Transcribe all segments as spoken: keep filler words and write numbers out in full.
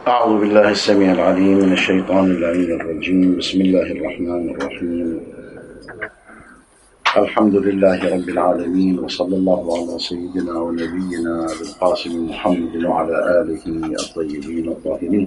أعوذ بالله السميع العليم من الشيطان اللعين الرجيم. بسم الله الرحمن الرحيم. الحمد لله رب العالمين، وصلى الله على سيدنا ونبينا بالقاسم محمد وعلى آله الطيبين الطاهرين.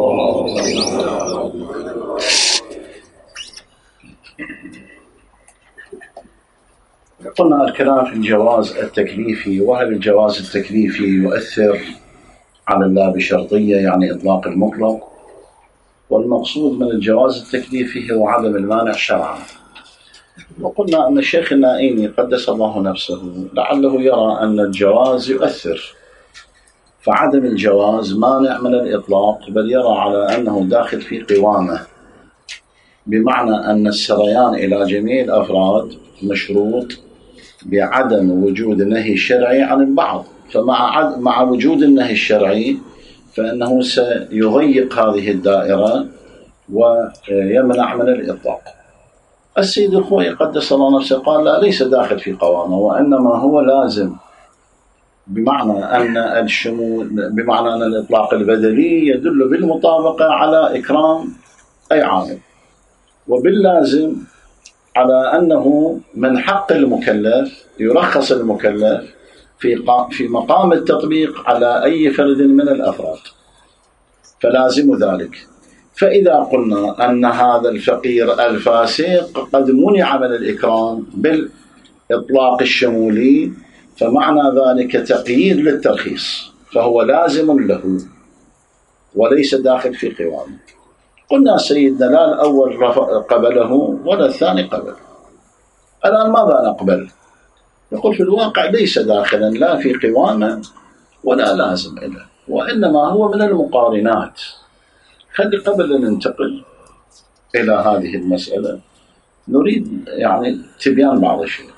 قلنا الكلام في الجواز التكليفي، وهل الجواز التكليفي يؤثر على الله بشرطية يعني إطلاق المطلق، والمقصود من الجواز التكليفي هو عدم المانع شرعا. وقلنا أن الشيخ النائيني قدس الله نفسه لعله يرى أن الجواز يؤثر، فعدم الجواز مانع من الإطلاق، بل يرى على أنه داخل في قوامه، بمعنى أن السريان إلى جميع الأفراد مشروط بعدم وجود نهي شرعي عن البعض، فمع مع وجود النهي الشرعي فإنه سيضيق هذه الدائرة ويمنع من الإطلاق. السيد الخوئي قدس الله نفسه قال لا، ليس داخل في قوامه، وإنما هو لازم، بمعنى أن الشمول بمعنى أن الإطلاق البدلي يدل بالمطابقة على إكرام أي عامل، وباللازم على أنه من حق المكلف يرخص المكلف في في مقام التطبيق على أي فرد من الأفراد، فلازم ذلك. فإذا قلنا أن هذا الفقير الفاسق قد منع من الإكرام بالإطلاق الشمولي، فمعنى ذلك تقييد للترخيص، فهو لازم له وليس داخل في قوامه. قلنا سيدنا لا الأول قبله ولا الثاني قبل. الآن ماذا نقبل؟ نقول في الواقع ليس داخلا لا في قوامه ولا لازم له، وإنما هو من المقارنات. خلي قبل أن ننتقل إلى هذه المسألة نريد يعني تبيان بعض الشيء.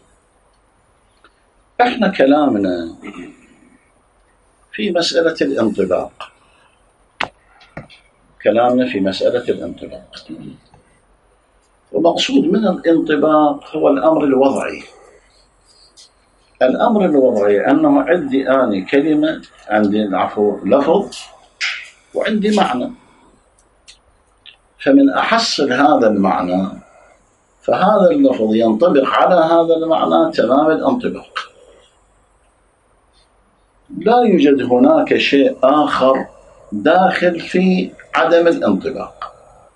احنا كلامنا في مسألة الانطباق، كلامنا في مسألة الانطباق، ومقصود من الانطباق هو الأمر الوضعي. الأمر الوضعي أنه عندي آني كلمة، عندي العفو لفظ، وعندي معنى، فمن أحصل هذا المعنى فهذا اللفظ ينطبق على هذا المعنى تمام الانطباق. لا يوجد هناك شيء آخر داخل في عدم الانطباق.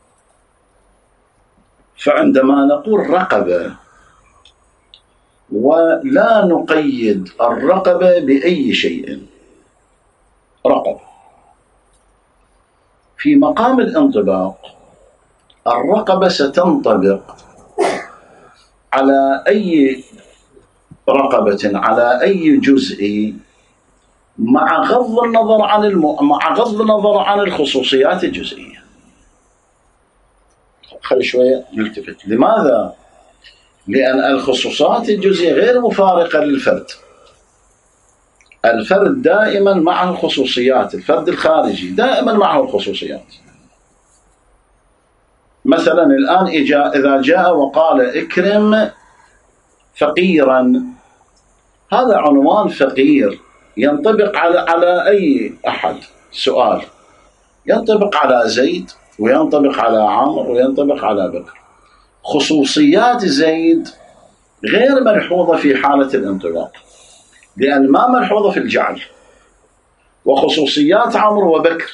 فعندما نقول رقبة ولا نقيد الرقبة بأي شيء، رقبة في مقام الانطباق، الرقبة ستنطبق على أي رقبة على أي جزء، مع غض النظر عن الم... مع غض النظر عن الخصوصيات الجزئية. خلي شوية نلتفت. لماذا؟ لأن الخصوصات الجزئية غير مفارقة للفرد. الفرد دائما معه الخصوصيات، الفرد الخارجي دائما معه الخصوصيات. مثلا الآن إذا جاء وقال اكرم فقيرا، هذا عنوان فقير ينطبق على على أي أحد. سؤال، ينطبق على زيد وينطبق على عمرو وينطبق على بكر. خصوصيات زيد غير ملحوظة في حالة الانطباق، لأن ما ملحوظة في الجعل، وخصوصيات عمرو وبكر.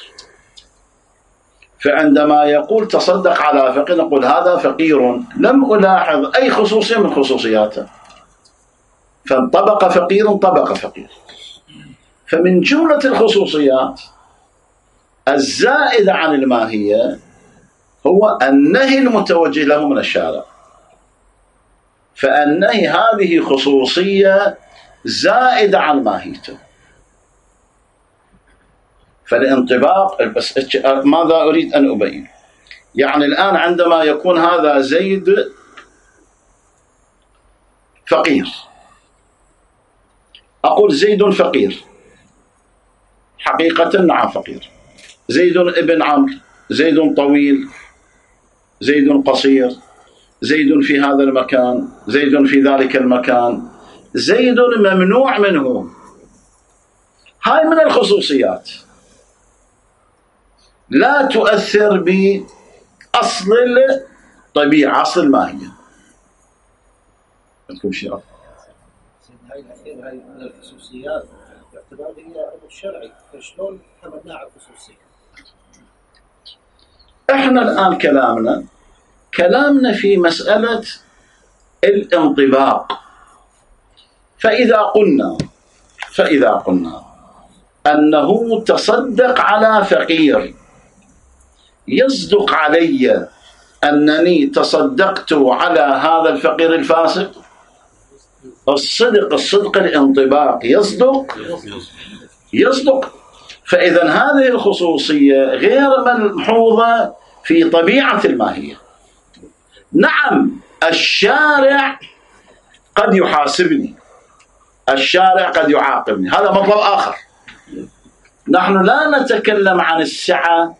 فعندما يقول تصدق على فقير نقول هذا فقير، لم ألاحظ أي خصوصية من خصوصياته، فانطبق فقير انطبق فقير. فمن جملة الخصوصيات الزائدة عن الماهية هو النهي المتوجه له من الشارع، فالنهي هذه خصوصية زائدة عن ماهيته. فالانطباق بس ماذا أريد أن أبين؟ يعني الآن عندما يكون هذا زيد فقير، أقول زيد فقير حقيقة، نعم فقير. زيد ابن عمرو، زيد طويل، زيد قصير، زيد في هذا المكان، زيد في ذلك المكان، زيد ممنوع منه. هاي من الخصوصيات. لا تؤثر بأصل الطبيعة، أصل الماهية. عندكم شيء أفضل؟ هاي الأخير هاي من الخصوصيات باعتبار هي أمر شرعي، فشلون حملناها على الخصوصية؟ إحنا الآن كلامنا كلامنا في مسألة الانطباق. فإذا قلنا فإذا قلنا أنه تصدق على فقير، يصدق علي أنني تصدقت على هذا الفقير الفاسق؟ الصدق الصدق الانطباق يصدق يصدق فإذا هذه الخصوصية غير ملحوظة في طبيعة الماهية. نعم الشارع قد يحاسبني، الشارع قد يعاقبني، هذا مطلب آخر. نحن لا نتكلم عن السعة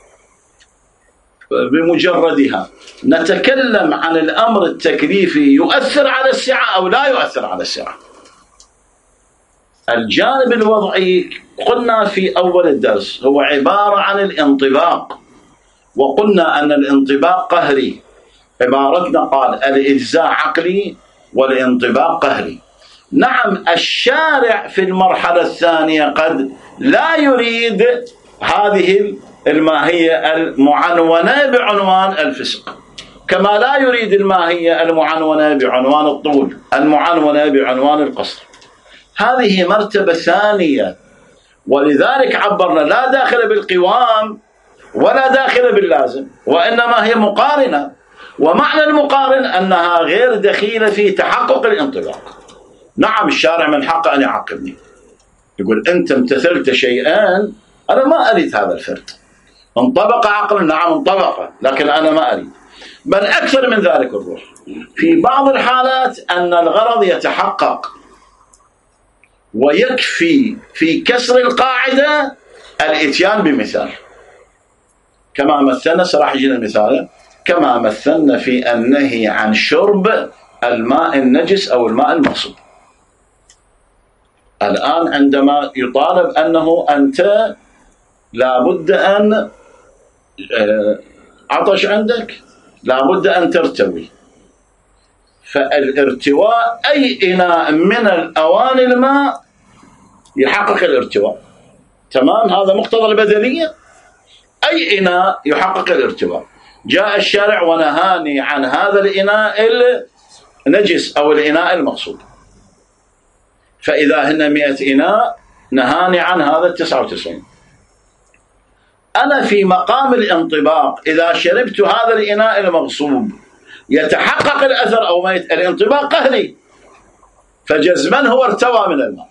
بمجردها، نتكلم عن الأمر التكليفي يؤثر على السعة أو لا يؤثر على السعة. الجانب الوضعي قلنا في أول الدرس هو عبارة عن الانطباق، وقلنا أن الانطباق قهري. عبارتنا قال الإجزاء عقلي والانطباق قهري. نعم الشارع في المرحلة الثانية قد لا يريد هذه الماهية المعنونة بعنوان الفسق، كما لا يريد الماهية المعنونة بعنوان الطول، المعنونة بعنوان القصر. هذه مرتبة ثانية، ولذلك عبرنا لا داخل بالقوام ولا داخل باللازم، وإنما هي مقارنة. ومعنى المقارن أنها غير دخيلة في تحقق الانطباق. نعم الشارع من حقه أن يعاقبني، يقول أنت امتثلت شيئا أنا ما أريد هذا الفرد. انطبق عقلا، نعم انطبق، لكن أنا ما أريد. بل أكثر من ذلك الروح في بعض الحالات أن الغرض يتحقق ويكفي في كسر القاعدة الإتيان بمثال، كما مثلنا سراح يجينا المثال كما مثلنا في النهي عن شرب الماء النجس أو الماء المغصوب. الآن عندما يطالب أنه أنت لابد أن عطش عندك، لابد أن ترتوي، فالارتواء أي إناء من الأواني الماء يحقق الارتواء. تمام، هذا مقتضى البدلية، أي إناء يحقق الارتواء. جاء الشارع ونهاني عن هذا الإناء النجس أو الإناء المغصوب، فإذا هن مئة إناء نهاني عن هذا التسعة وتسعين. أنا في مقام الانطباق إذا شربت هذا الإناء المغصوب يتحقق الأثر أو ما يت... الانطباق قهري، فجزما هو ارتوى من الماء.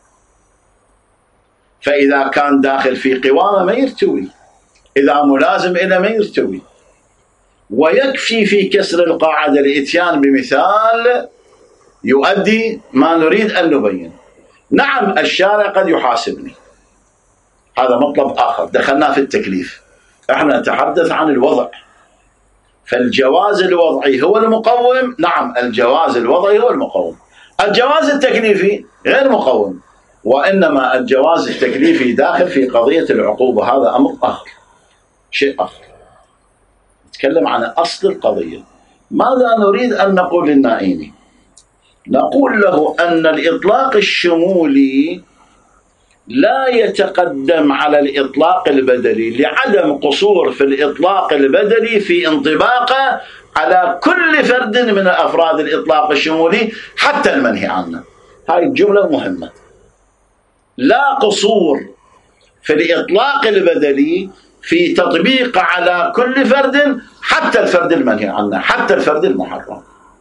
فإذا كان داخل في قوامه ما يرتوي، إذا ملازم إلى ما يرتوي. ويكفي في كسر القاعدة الإتيان بمثال يؤدي ما نريد أن نبين. نعم الشارع قد يحاسبني، هذا مطلب آخر، دخلنا في التكليف. احنا نتحدث عن الوضع، فالجواز الوضعي هو المقوم. نعم الجواز الوضعي هو المقوم، الجواز التكليفي غير مقوم، وإنما الجواز التكليفي داخل في قضية العقوبة، هذا أمر آخر، شيء آخر. نتكلم عن أصل القضية. ماذا نريد أن نقول للنائين؟ نقول له أن الإطلاق الشمولي لا يتقدم على الإطلاق البدلي لعدم قصور في الإطلاق البدلي في انطباقه على كل فرد من أفراد الإطلاق الشمولي حتى المنهي عنه. هاي الجملة مهمة، لا قصور في الإطلاق البدلي في تطبيق على كل فرد حتى الفرد المنهي عنه، حتى الفرد المحرم.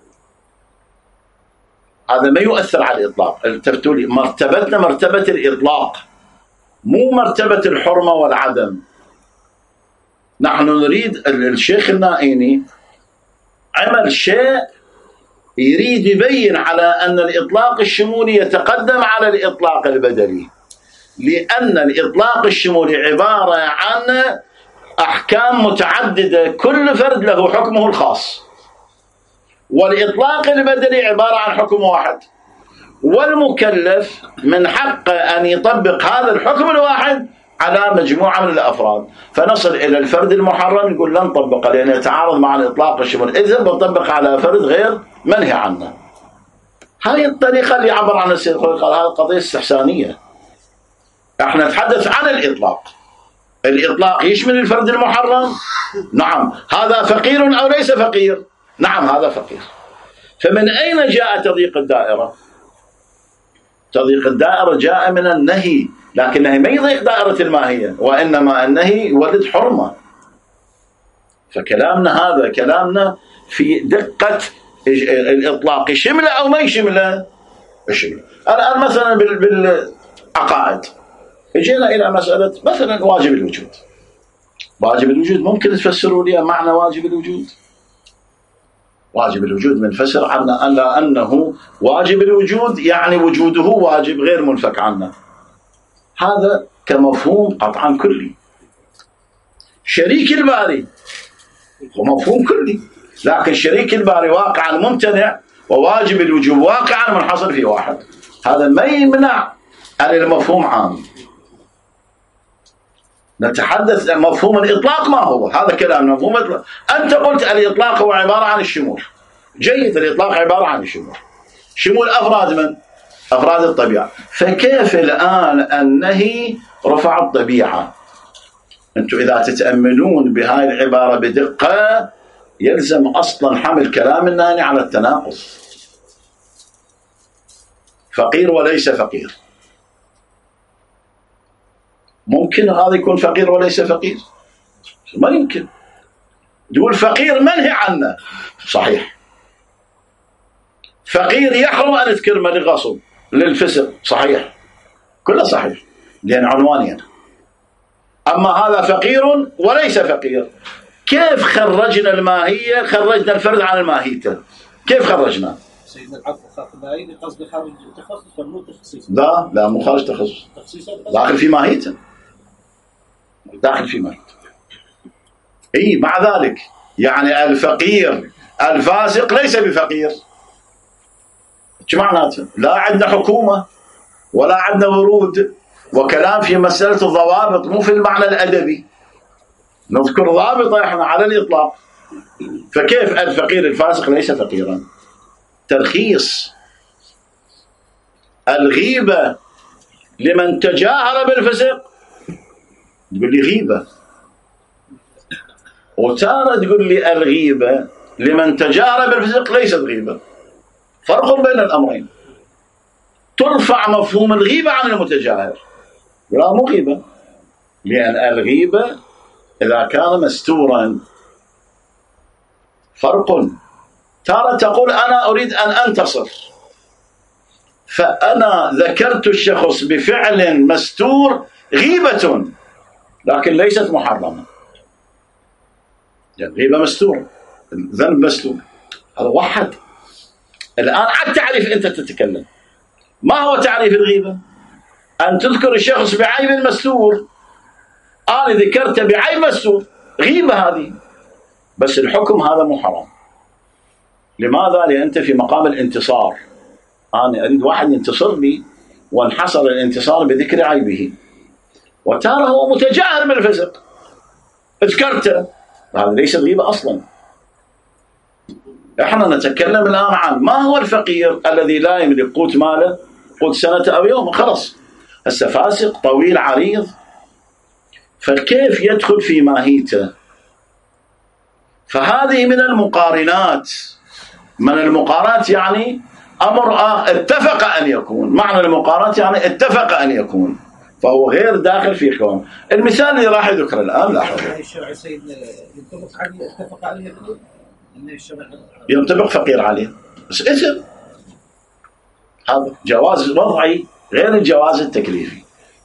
هذا ما يؤثر على الإطلاق. التفتولي مرتبتنا مرتبة الإطلاق، مو مرتبة الحرمة والعدم. نحن نريد، الشيخ النائيني عمل شيء يريد يبين على أن الإطلاق الشمولي يتقدم على الإطلاق البدلي، لأن الإطلاق الشمولي عبارة عن أحكام متعددة كل فرد له حكمه الخاص، والإطلاق البدلي عبارة عن حكم واحد، والمكلف من حقه أن يطبق هذا الحكم الواحد على مجموعة من الأفراد، فنصل إلى الفرد المحرم نقول لا نطبقه لأنه يتعارض مع الإطلاق والشمول، إذن بنطبق على فرد غير منهي عنه. هذه الطريقة اللي عبر عنها السيد الخوئي، قال هذه قضية استحسانية. احنا نتحدث عن الإطلاق. الإطلاق يشمل الفرد المحرم؟ نعم. هذا فقير أو ليس فقير؟ نعم هذا فقير. فمن أين جاء تضييق الدائرة؟ تضييق الدائرة جاء من النهي، لكن النهي ما يضيق دائرة الماهية، وإنما النهي يولد حرمة. فكلامنا هذا كلامنا في دقة الإطلاق، يشمله أو ما يشمله؟ يشمله. الآن مثلا بالعقائد جينا إلى مسألة مثلا واجب الوجود. واجب الوجود ممكن تفسروا لي معنى واجب الوجود؟ واجب الوجود منفسر عنا أن أنه واجب الوجود يعني وجوده واجب غير منفك عنه. هذا كمفهوم قطعا كلي. شريك الباري هو مفهوم كلي، لكن شريك الباري واقعا ممتنع، وواجب الوجوب واقعا منحصر في واحد. هذا ما يمنع أن المفهوم عام. نتحدث عن مفهوم الإطلاق ما هو، هذا كلام مفهوم الإطلاق. أنت قلت الإطلاق هو عبارة عن الشمول، جيد، الإطلاق عبارة عن الشمول. شمول أفراد من؟ أفراد الطبيعة. فكيف الآن النهي رفع الطبيعة؟ أنتم إذا تتأملون بهاي العبارة بدقة يلزم أصلا حمل كلام النهي على التناقض. فقير وليس فقير، ممكن هذا يكون فقير وليس فقير؟ ما يمكن. تقول فقير منهي عنه، صحيح. فقير يحرم أن تكرمه للغصب للفسق، صحيح، كله صحيح لأن عنوانين. أما هذا فقير وليس فقير، كيف خرجنا الماهية؟ خرجنا الفرد عن الماهية، كيف خرجنا؟ سيدنا العفو خاف باين قصد خارج التخصص ولا مو تخصيص؟ لا لا مو خارج تخصص، داخل في ماهيته، داخل في ماهيته. اي مع ذلك يعني الفقير الفاسق ليس بفقير. شو معناته؟ لا عندنا حكومة ولا عندنا ورود وكلام في مسألة الضوابط، مو في المعنى الأدبي، نذكر ضابطة احنا على الإطلاق. فكيف الفقير الفاسق ليس فقيرا؟ ترخيص الغيبة لمن تجاهر بالفسق تقول لي غيبة، وتارة تقول لي الغيبة لمن تجاهر بالفسق ليست غيبة. فرق بين الأمرين. ترفع مفهوم الغيبة عن المتجاهر، لا مو غيبة، لأن الغيبة إذا كان مستورا فرق. تارة تقول أنا أريد أن أنتصر، فأنا ذكرت الشخص بفعل مستور غيبة لكن ليست محرمة، يعني غيبة مستور، ذنب مستور، هذا وحد. الآن عن تعريف أنت تتكلم، ما هو تعريف الغيبة؟ أن تذكر الشخص بعيب مستور. أنا ذكرت بعيب مستور، غيبة هذه، بس الحكم هذا مو حرام. لماذا؟ لأن أنت في مقام الانتصار، أنا أريد واحد ينتصر لي وانحصر الانتصار بذكر عيبه، وتارة هو متجاهر بالفسق اذكرته، هذا ليس غيبة أصلا. احنا نتكلم الآن عن ما هو الفقير الذي لا يملك قوت ماله قوت سنة أو يوم، خلص هسه فاسق طويل عريض، فكيف يدخل في ماهيته؟ فهذه من المقارنات. من المقارنات يعني أمر اتفق أن يكون، معنى المقارنات يعني اتفق أن يكون، فهو غير داخل في قوام. المثال اللي راح يذكر الآن لاحظوا، الشرع سيدنا ينطبق عليه اتفق عليه يكون ينطبق فقير عليه، بس إثم. هذا جواز وضعي غير الجواز التكليفي.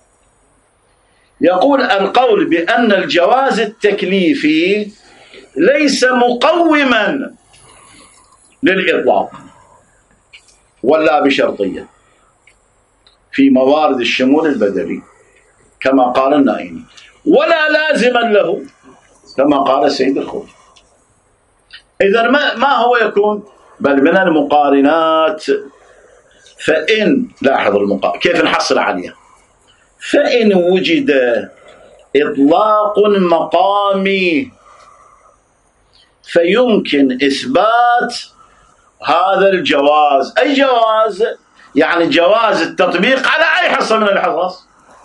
يقول القول بأن الجواز التكليفي ليس مقوما للإطلاق ولا بشرطية في موارد الشمول البدلي كما قال النائمي، ولا لازما له كما قال السيد الخوئي. إذن ما, ما هو يكون؟ بل من المقارنات. فإن لاحظ المقارنة كيف نحصل عليها. فإن وجد إطلاق مقامي، فيمكن إثبات هذا الجواز. أي جواز؟ يعني جواز التطبيق على أي حصة من الحصص،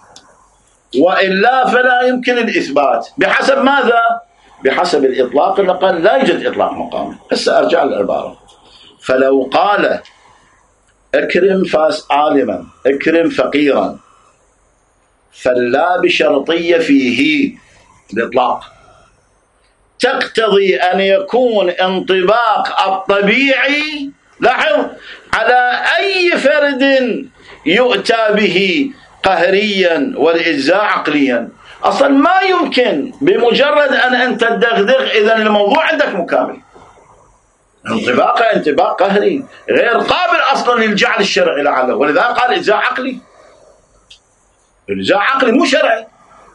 وإلا فلا يمكن الإثبات. بحسب ماذا؟ بحسب الإطلاق اللي قال لا يوجد إطلاق مقامي. هسه أرجع للعبارة. فلو قال اكرم فاس عالما، اكرم فقيرا، فلا بشرطية فيه الإطلاق تقتضي أن يكون انطباق الطبيعي، لاحظ، على أي فرد يؤتى به قهريا والإجزاء عقليا. أصلا ما يمكن بمجرد أن أنت تدغدغ إذن الموضوع عندك مكامل. انطباق انطباق قهري غير قابل أصلا للجعل الشرعي لعله، ولذلك قال إجزاء عقلي. إجزاء عقلي مو شرعي.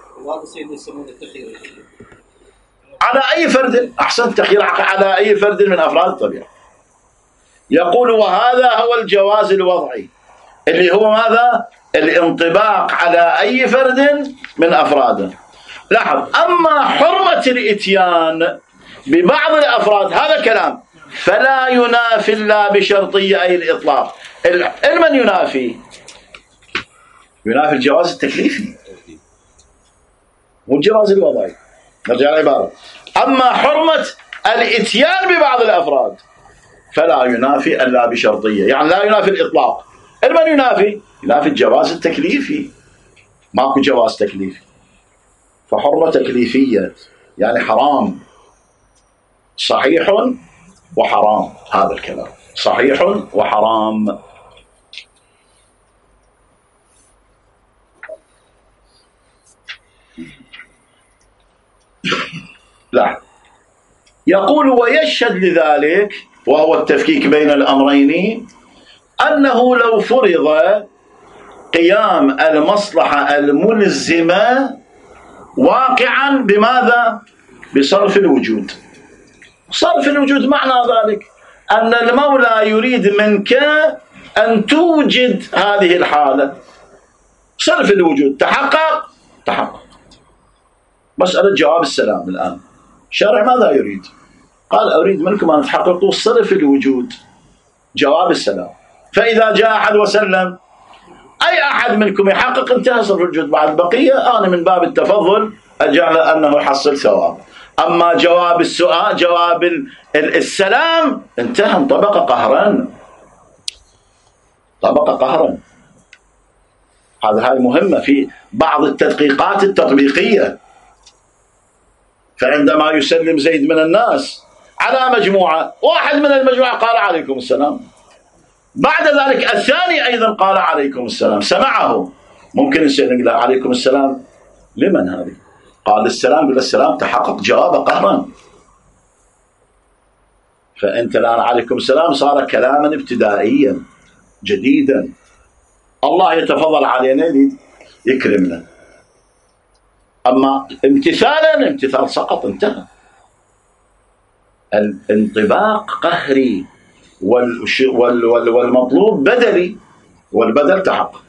على أي فرد، أحسن تخيير على أي فرد من أفراد الطبيعة. يقول وهذا هو الجواز الوضعي اللي هو ماذا؟ الانطباق على أي فرد من أفراده. لاحظ، أما حرمة الإتيان ببعض الأفراد هذا كلام، فلا ينافي إلا بشرطية أي الإطلاق. المن ينافي؟ ينافي الجواز التكليفي والجواز الوضعي. نرجع العبارة. أما حرمة الإتيان ببعض الأفراد فلا ينافي إلا بشرطية، يعني لا ينافي الإطلاق. المن ينافي؟ ينافي الجواز التكليفي. ماكو جواز تكليفي، فحرمة تكليفية يعني حرام. صحيح وحرام، هذا الكلام صحيح وحرام. لا، يقول ويشهد لذلك، وهو التفكيك بين الأمرين، أنه لو فرض قيام المصلحة الملزمة واقعا بماذا؟ بصرف الوجود. صرف الوجود معنى ذلك أن المولى يريد منك أن توجد هذه الحالة. صرف الوجود تحقق؟ تحقق. مسألة جواب السلام الآن، الشرع ماذا يريد؟ قال أريد منكم أن تحققوا صرف الوجود، جواب السلام. فإذا جاء أحد وسلم، أي أحد منكم يحقق انتهى صرف الوجود. بعد بقية أنا من باب التفضل أجعل أنه يحصل ثواب. أما جواب السؤال، جواب السلام، انتهى، انطبق قهرا، طبق قهرا. هذا هاي مهمة في بعض التدقيقات التطبيقية. فعندما يسلم زيد من الناس على مجموعة، واحد من المجموعة قال عليكم السلام، بعد ذلك الثاني أيضا قال عليكم السلام، سمعه، ممكن يسأل له عليكم السلام لمن هذه؟ قال السلام، قال السلام، تحقق جواب قهرا. فأنت الآن عليكم السلام صار كلاما ابتدائيا جديدا. الله يتفضل علينا يكرمنا، أما امتثالا امتثال سقط، انتهى. الانطباق قهري والمطلوب بدلي، والبدل تحقق.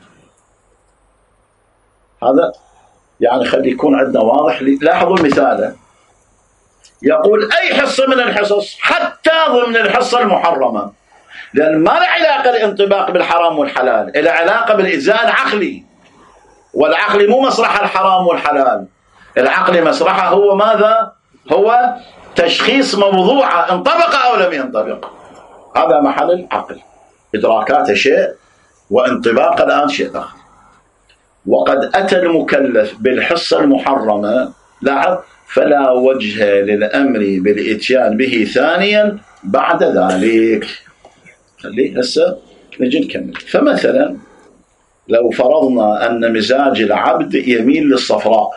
هذا يعني خلي يكون عندنا واضح. لاحظوا المثال، يقول أي حصة من الحصص حتى ضمن الحصة المحرمة، لأن ما له علاقة الانطباق بالحرام والحلال، له علاقة بالإجزاء العقلي، والعقل مو مسرح الحرام والحلال، العقل مسرحه هو ماذا؟ هو تشخيص موضوعه انطبق أو لم ينطبق. هذا محل العقل، إدراكات شيء وانطباق الآن شيء آخر. وقد أتى المكلف بالحصة المحرمة، لاحظ، فلا وجه للأمر بالإتيان به ثانيا بعد ذلك. خليه هسه نجي نكمل. فمثلا لو فرضنا أن مزاج العبد يميل للصفراء،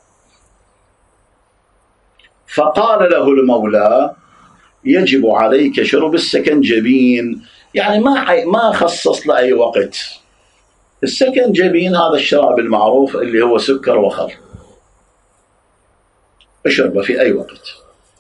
فقال له المولى يجب عليك شرب السكنجبين، يعني ما ما خصص له أي وقت. السكنجبين هذا الشراب المعروف اللي هو سكر وخل، اشربه في أي وقت،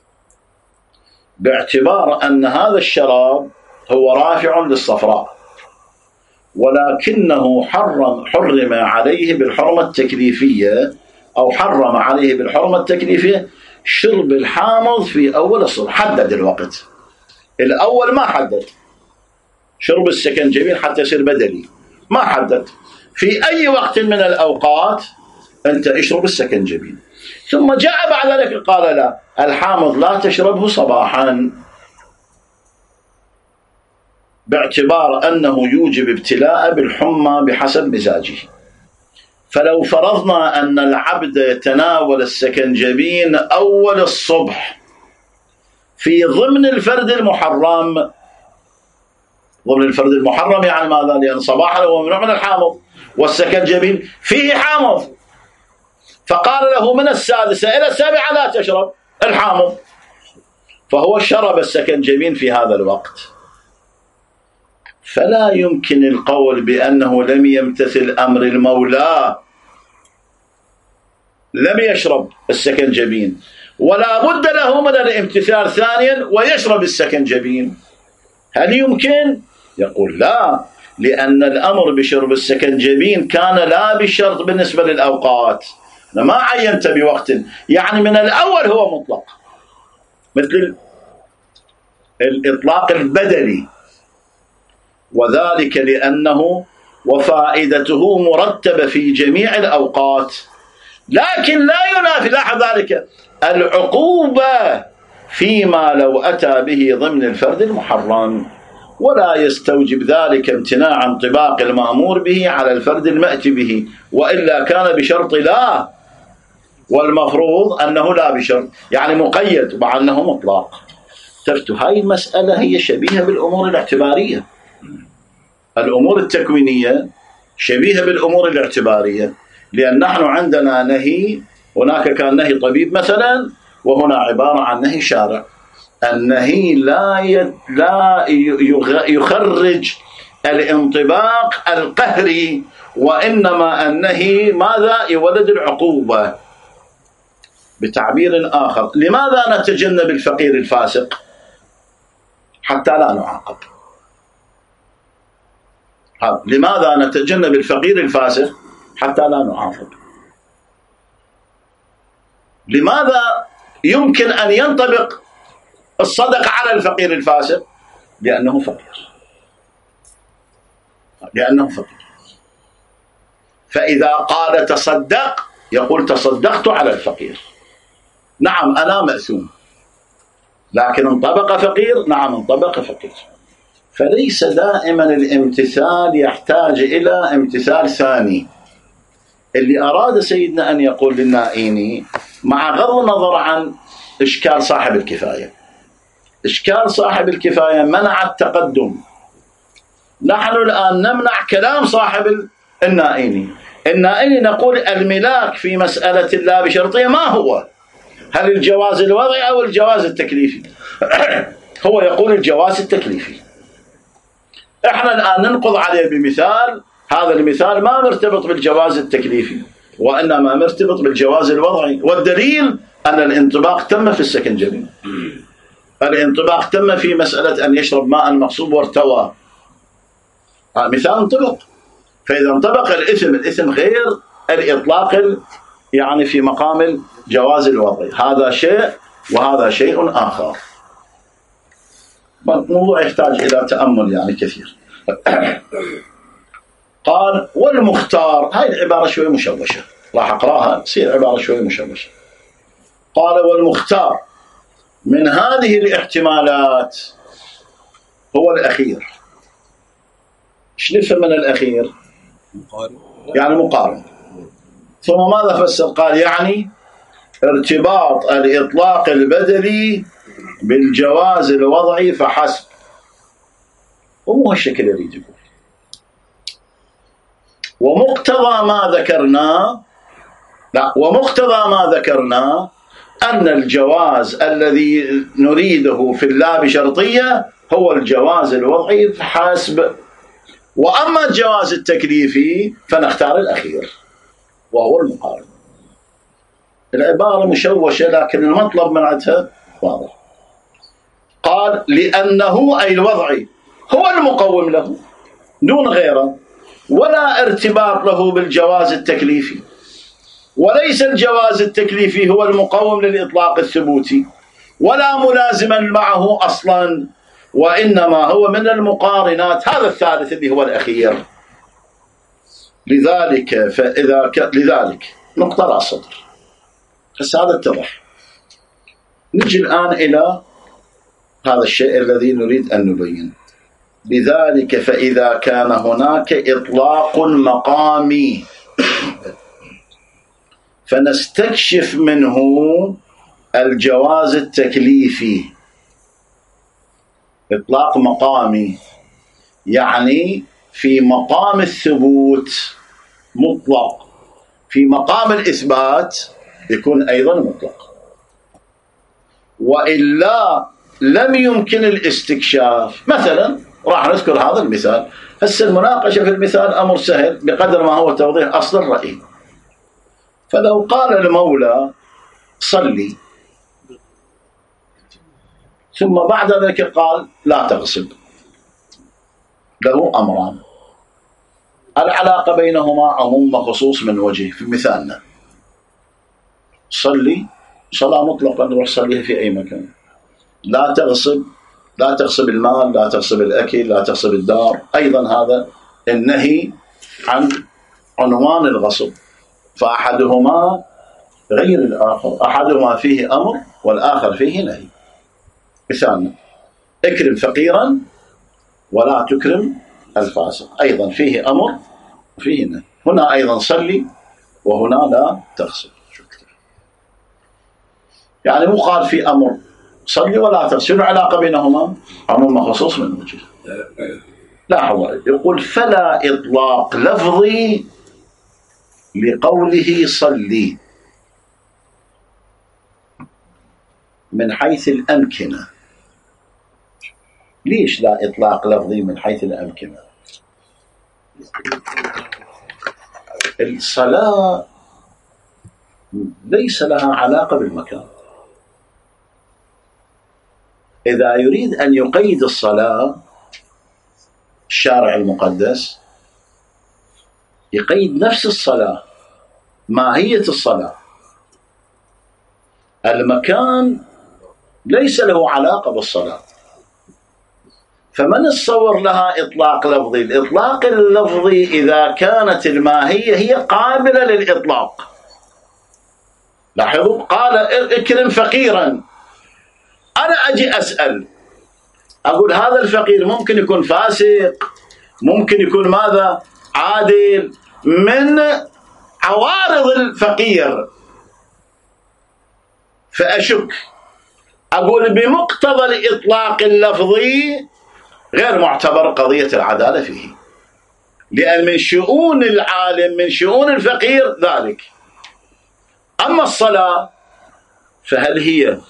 باعتبار أن هذا الشراب هو رافع للصفراء، ولكنه حرم حرم عليه بالحرمة التكليفية أو حرم عليه بالحرمة التكليفية شرب الحامض في أول الصبح. حدد الوقت، الأول ما حدد شرب السكنجبين حتى يصير بدلي، ما حدد في أي وقت من الأوقات أنت اشرب السكنجبين. ثم جاء بعد ذلك قال لا، الحامض لا تشربه صباحا باعتبار أنه يوجب ابتلاء بالحمى بحسب مزاجه. فلو فرضنا أن العبد يتناول السكنجبين أول الصبح في ضمن الفرد المحرم، ضمن الفرد المحرم يعني ماذا؟ لأن صباحا هو ممنوع من الحامض والسكنجبين فيه حامض، فقال له من السادسة إلى السابعة لا تشرب الحامض، فهو شرب السكنجبين في هذا الوقت، فلا يمكن القول بأنه لم يمتثل أمر المولى، لم يشرب السكنجبين، ولا بد له من الامتثال ثانيا ويشرب السكنجبين. هل يمكن؟ يقول لا، لأن الأمر بشرب السكنجبين كان لا بشرط بالنسبة للأوقات، ما عينت بوقت، يعني من الأول هو مطلق، مثل الإطلاق البدلي، وذلك لأنه وفائدته مرتبة في جميع الأوقات، لكن لا ينافي، لاحظ ذلك، العقوبة فيما لو أتى به ضمن الفرد المحرم، ولا يستوجب ذلك امتناع انطباق المأمور به على الفرد المأتي به، وإلا كان بشرط لا، والمفروض أنه لا بشرط، يعني مقيد مع أنه مطلق. ترت هاي المسألة هي شبيهة بالأمور الاعتبارية، الأمور التكوينية شبيهة بالأمور الاعتبارية، لأن نحن عندنا نهي، هناك كان نهي طبيب مثلا، وهنا عبارة عن نهي شارع. النهي لا يد لا يخرج الانطباق القهري، وإنما النهي ماذا؟ يولد العقوبة. بتعبير آخر، لماذا نتجنب الفقير الفاسق؟ حتى لا نعاقب. لماذا نتجنب الفقير الفاسق؟ حتى لا نعاقب. لماذا يمكن أن ينطبق الصدقة على الفقير الفاسق؟ لأنه فقير، لأنه فقير. فإذا قال تصدق يقول تصدقت على الفقير، نعم أنا مأثوم، لكن انطبق فقير، نعم انطبق فقير. فليس دائما الامتثال يحتاج إلى امتثال ثاني. اللي أراد سيدنا أن يقول للنائيني، مع غض النظر عن إشكال صاحب الكفاية، إشكال صاحب الكفاية منع التقدم، نحن الآن نمنع كلام صاحب النائيني. النائيني نقول الملاك في مسألة الله بشرطية ما هو؟ هل الجواز الوضعي أو الجواز التكليفي؟ هو يقول الجواز التكليفي. احنا الآن ننقض عليه بمثال، هذا المثال ما مرتبط بالجواز التكليفي، وإنما مرتبط بالجواز الوضعي، والدليل أن الانطباق تم في السكنجبين، الانطباق تم في مسألة أن يشرب ماء مغصوب وارتوى، مثال انطبق. فإذا انطبق الإثم، الإثم غير الإطلاق يعني في مقام الجواز الوضعي، هذا شيء وهذا شيء آخر. الموضوع يحتاج إلى تأمل يعني كثير. قال والمختار، هاي العبارة شوية مشوشة، راح أقرأها تصير عبارة شوية مشوشة. قال والمختار من هذه الاحتمالات هو الأخير. ايش نفهم من الأخير؟ يعني مقارن. ثم ماذا فسر؟ قال يعني ارتباط الإطلاق البدلي بالجواز الوضعي فحسب. ومو هالشكل يريد يقول. ومقتضى ما ذكرناه، لا ومقتضى ما ذكرناه أن الجواز الذي نريده في الله بشرطية هو الجواز الوضعي فحسب، وأما الجواز التكليفي فنختار الأخير وهو المقارن. العبارة مشوشة لكن المطلب من عندها واضح. قال لأنه أي الوضعي هو المقوم له دون غيره، ولا ارتباط له بالجواز التكليفي، وليس الجواز التكليفي هو المقوم للإطلاق الثبوتي ولا ملازما معه أصلا، وإنما هو من المقارنات، هذا الثالث اللي هو الأخير. لذلك فإذا ك... لذلك نقطة رأس سطر، بس هذا اتضح. نجي الآن إلى هذا الشيء الذي نريد أن نبين. لذلك فإذا كان هناك إطلاق مقامي فنستكشف منه الجواز التكليفي. إطلاق مقامي يعني في مقام الثبوت مطلق، في مقام الإثبات يكون أيضا مطلق، وإلا لم يمكن الاستكشاف. مثلا راح نذكر هذا المثال. هسه المناقشة في المثال أمر سهل بقدر ما هو توضيح أصل الرأي. فلو قال المولى صلي ثم بعد ذلك قال لا تغصب، له أمران، العلاقة بينهما عموم وخصوص من وجه. في مثالنا صلي صلاة مطلقة نروح صليها في أي مكان. لا تغصب، لا تغصب المال، لا تغصب الأكل، لا تغصب الدار، أيضا هذا النهي عن عنوان الغصب، فأحدهما غير الآخر، أحدهما فيه أمر والآخر فيه نهي. مثالنا اكرم فقيرا ولا تكرم الفاسق، أيضا فيه أمر وفيه نهي. هنا أيضا صلي وهنا لا تغصب، يعني مو قال في أمر صلي ولا تغصب، شنو العلاقة بينهما؟ عموم خصوص من وجه. لا حول. يقول فلا إطلاق لفظي لقوله صلي من حيث الأمكنة. ليش لا إطلاق لفظي من حيث الأمكنة؟ الصلاة ليس لها علاقة بالمكان. إذا يريد أن يقيد الصلاة الشارع المقدس يقيد نفس الصلاة، ماهية الصلاة. المكان ليس له علاقة بالصلاة، فمن يتصور لها إطلاق لفظي؟ الإطلاق اللفظي إذا كانت الماهية هي قابلة للإطلاق. لاحظوا قال اكرم فقيرا، أنا أجي أسأل أقول هذا الفقير ممكن يكون فاسق، ممكن يكون ماذا عادل، من عوارض الفقير، فأشك أقول بمقتضى الإطلاق اللفظي غير معتبر قضية العدالة فيه، لأن من شؤون العالم من شؤون الفقير ذلك. أما الصلاة فهل هي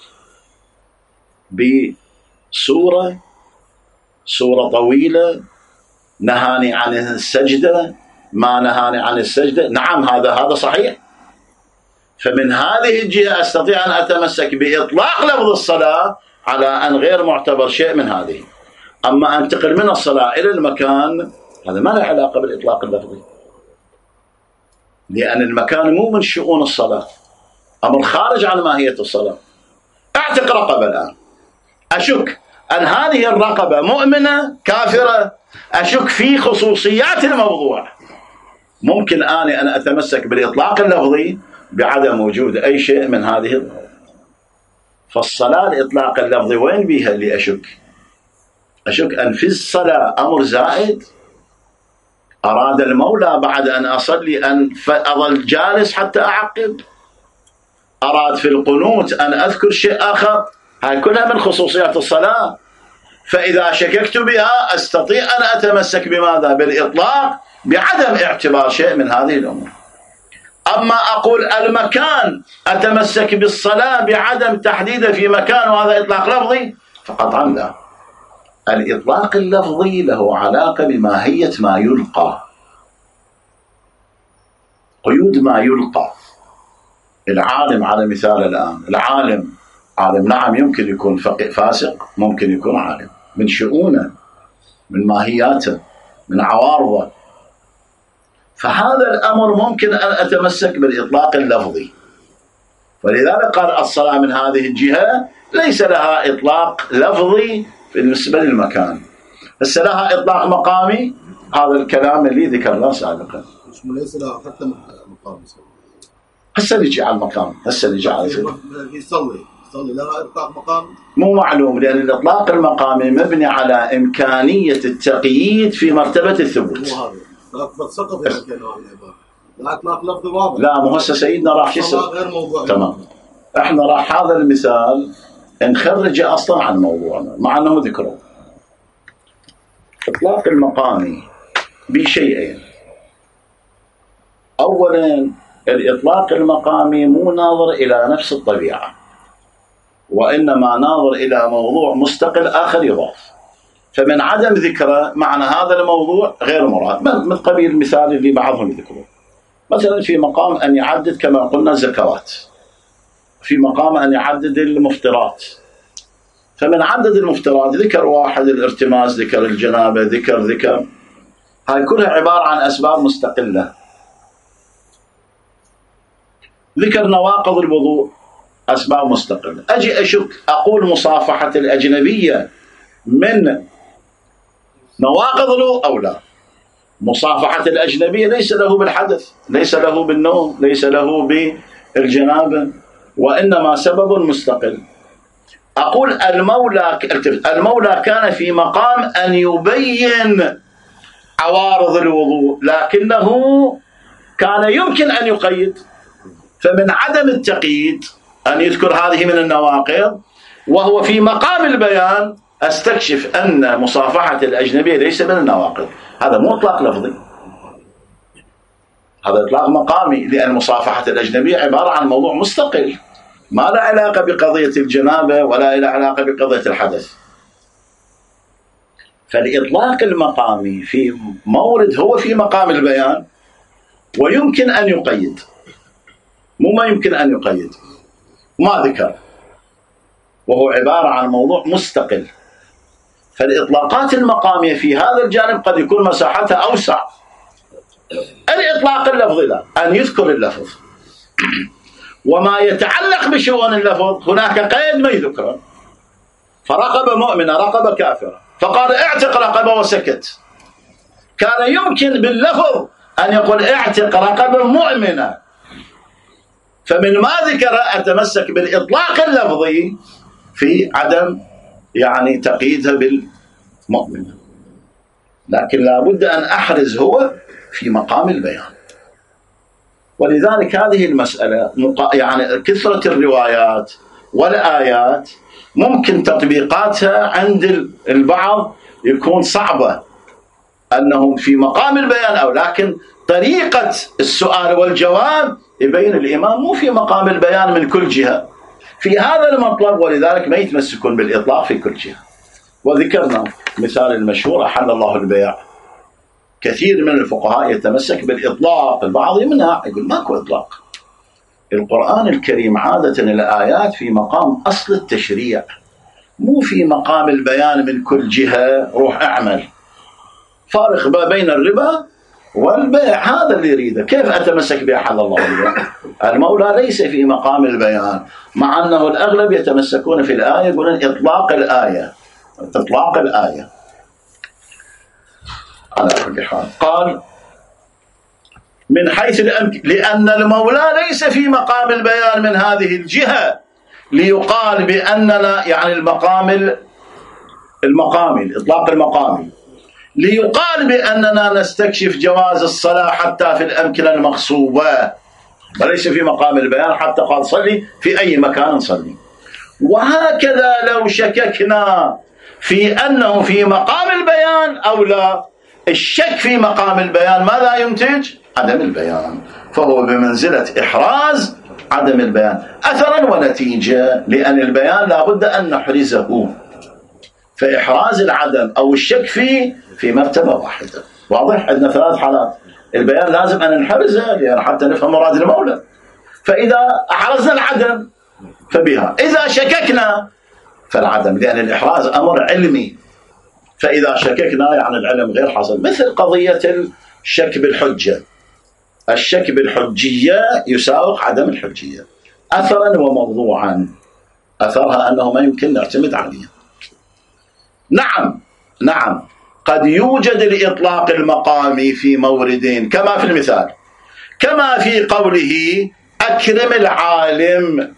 بصورة صورة طويلة نهاني عن السجدة، ما نهاني عن السجدة؟ نعم هذا هذا صحيح. فمن هذه الجهة أستطيع أن أتمسك بإطلاق لفظ الصلاة على أن غير معتبر شيء من هذه. أما أنتقل من الصلاة إلى المكان هذا ما له علاقة بالإطلاق اللفظي، لأن المكان مو من شؤون الصلاة، أمر خارج عن ماهية الصلاة. أعتق رقبة الآن، أشك أن هذه الرقبة مؤمنة كافرة، أشك في خصوصيات الموضوع، ممكن أنا أن أتمسك بالإطلاق اللفظي بعدم وجود أي شيء من هذه الأمور. فالصلاة الإطلاق اللفظي وين بيها اللي أشك؟ أشك أن في الصلاة أمر زائد، أراد المولى بعد أن أصلي أن أظل جالس حتى أعقب، أراد في القنوت أن أذكر شيء آخر، هاي كلها من خصوصيات الصلاة. فإذا شككت بها أستطيع أن أتمسك بماذا؟ بالإطلاق بعدم اعتبار شيء من هذه الأمور. أما أقول المكان أتمسك بالصلاة بعدم تحديده في مكان وهذا إطلاق لفظي، فقطعا لا. الإطلاق اللفظي له علاقة بماهية ما يلقى، قيود ما يلقى. العالم على مثال الآن، العالم عالم نعم يمكن يكون فاسق، ممكن يكون عالم، من شؤونه من ماهياته من عوارضه. فهذا الأمر ممكن أن أتمسك بالإطلاق اللفظي، ولذلك قال الصلاة من هذه الجهة ليس لها إطلاق لفظي بالنسبة للمكان، بس لها إطلاق مقامي. هذا الكلام اللي ذكرناه سابقا ليس لها حتى مقام. هسه نجي على المقام، هسه نجي على يصلي يصلي لها إطلاق مقام مو معلوم، لأن الإطلاق المقامي مبني على إمكانية التقييد في مرتبة الثبوت. مو هذا فلسفة في هالكلام العبارة، لا إطلاق لفظ واضح. لا مو هسه سيدنا راح يسأل غير موضوع. تمام. احنا راح هذا المثال نخرج أصلا عن موضوعنا مع أنه ذكره. إطلاق المقامي بشيئين. أولا الإطلاق المقامي مو ناظر إلى نفس الطبيعة، وإنما ناظر إلى موضوع مستقل آخر يضاف، فمن عدم ذكره معنى هذا الموضوع غير مراد، من قبيل المثال اللي بعضهم يذكره. مثلا في مقام أن يعدد كما قلنا الزكوات، في مقام أن يعدد المفطرات، فمن عدد المفطرات ذكر واحد الارتماس، ذكر الجنابة، ذكر ذكر هاي كلها عبارة عن أسباب مستقلة. ذكر نواقض الوضوء أسباب مستقلة. أجي أشك أقول مصافحة الأجنبية من نواقض له أو لا. مصافحة الأجنبية ليس له بالحدث، ليس له بالنوم، ليس له بالجنابة، وإنما سبب مستقل. أقول المولى المولى كان في مقام أن يبين عوارض الوضوء، لكنه كان يمكن أن يقيد، فمن عدم التقييد أن يذكر هذه من النواقض، وهو في مقام البيان أستكشف أن مصافحة الأجنبية ليس من النواقض. هذا مو إطلاق لفظي، هذا إطلاق مقامي، لأن مصافحة الأجنبية عبارة عن موضوع مستقل ما له علاقة بقضية الجنابة ولا له علاقة بقضية الحدث. فالإطلاق المقامي في مورد هو في مقام البيان ويمكن أن يقيد، مو ما يمكن أن يقيد، ما ذكر، وهو عبارة عن موضوع مستقل. فالإطلاقات المقامية في هذا الجانب قد يكون مساحتها أوسع. الإطلاق اللفظي لا، أن يذكر اللفظ، وما يتعلق بشؤون اللفظ هناك قيد ما يذكره. فرقبة مؤمنة، رقبة كافرة، فقال اعتق رقبة وسكت. كان يمكن باللفظ أن يقول اعتق رقبة مؤمنة، فمن ما ذكر أتمسك بالإطلاق اللفظي في عدم يعني تقييدها بالمؤمنة، لكن لابد أن أحرز هو في مقام البيان. ولذلك هذه المسألة يعني كثرة الروايات والآيات ممكن تطبيقاتها عند البعض يكون صعبة أنهم في مقام البيان أو، لكن طريقة السؤال والجواب يبين الإمام مو في مقام البيان من كل جهة في هذا المطلب، ولذلك ما يتمسكون بالإطلاق في كل جهة. وذكرنا مثال المشهور أحل الله البيع. كثير من الفقهاء يتمسك بالإطلاق، البعض يمنع يقول ماكو إطلاق. القرآن الكريم عادة الآيات في مقام أصل التشريع، مو في مقام البيان من كل جهة روح أعمل. فارق بين الربا والبيع، هذا اللي يريده. كيف أتمسك بأحل الله البيع؟ المولى ليس في مقام البيان، مع أنه الأغلب يتمسكون في الآية يقولون إطلاق الآية، إطلاق الآية. على كل حال قال من حيث الأمكن، لأن المولى ليس في مقام البيان من هذه الجهة ليقال بأننا يعني المقام المقامي، الإطلاق المقامي، ليقال بأننا نستكشف جواز الصلاة حتى في الأمكنة المغصوبة، وليس في مقام البيان حتى قال صلي في أي مكان صلي. وهكذا لو شككنا في أنه في مقام البيان أو لا، الشك في مقام البيان ماذا ينتج؟ عدم البيان، فهو بمنزلة إحراز عدم البيان أثرا ونتيجة، لأن البيان لابد أن نحرزه، فإحراز العدم أو الشك فيه في مرتبة واحدة. واضح؟ عندنا ثلاث حالات، البيان لازم أن نحرزه لأن حتى نفهم مراد المولى، فإذا أحرزنا العدم فبها، إذا شككنا فالعدم، لأن الإحراز أمر علمي، فإذا شككنا يعني العلم غير حاصل. مثل قضية الشك بالحجة، الشك بالحجية يساوق عدم الحجية أثرا وموضوعا. أثرها أنه ما يمكن نعتمد عليه. نعم نعم قد يوجد الإطلاق المقامي في موردين كما في المثال، كما في قوله أكرم العالم.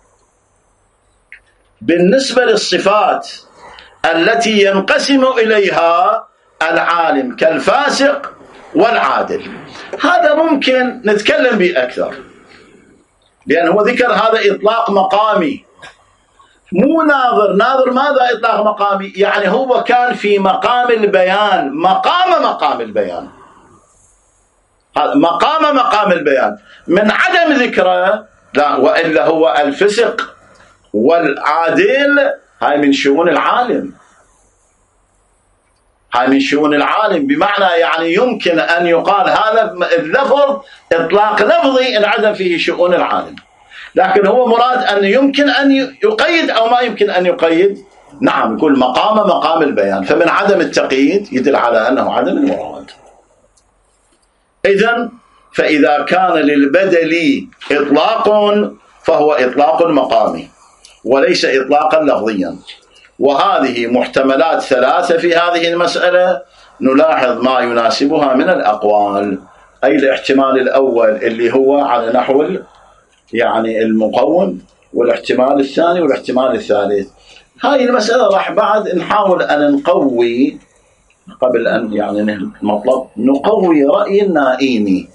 بالنسبة للصفات التي ينقسم إليها العالم كالفاسق والعادل، هذا ممكن نتكلم به أكثر، لأن هو ذكر هذا إطلاق مقامي مو ناظر. ناظر ماذا إطلاق مقامي؟ يعني هو كان في مقام البيان، مقام مقام البيان، مقام مقام البيان من عدم ذكره. لا، وإلا هو الفسق والعادل هاي من شؤون العالم، هاي من شؤون العالم، بمعنى يعني يمكن أن يقال هذا اللفظ إطلاق لفظي انعدم فيه شؤون العالم، لكن هو مراد أن يمكن أن يقيد أو ما يمكن أن يقيد. نعم يقول مقام مقام البيان، فمن عدم التقييد يدل على أنه عدم المراد. إذن فإذا كان للبدل إطلاق فهو إطلاق مقامي وليس إطلاقا لفظيا. وهذه محتملات ثلاثة في هذه المسألة نلاحظ ما يناسبها من الأقوال. أي الاحتمال الأول اللي هو على نحو يعني المقوم، والاحتمال الثاني والاحتمال الثالث. هاي المسألة راح بعد نحاول أن نقوي قبل أن يعني المطلب نقوي رأي النائيني،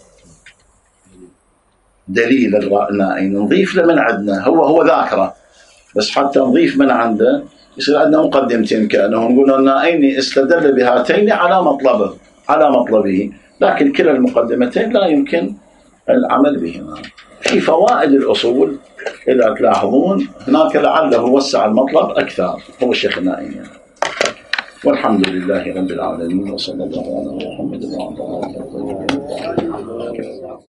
دليل الرأي النائيني نضيف له من عندنا، هو هو ذاكره بس حتى نضيف من عنده يصير عندنا مقدمتين، كأنه نقول النائيني استدل بهاتين على مطلبه على مطلبه، لكن كلا المقدمتين لا يمكن العمل بهما. في فوائد الأصول إذا تلاحظون هناك لعله وسع المطلب أكثر هو الشيخ النائيني. والحمد لله رب العالمين، وصلى الله على محمد وعلى آله.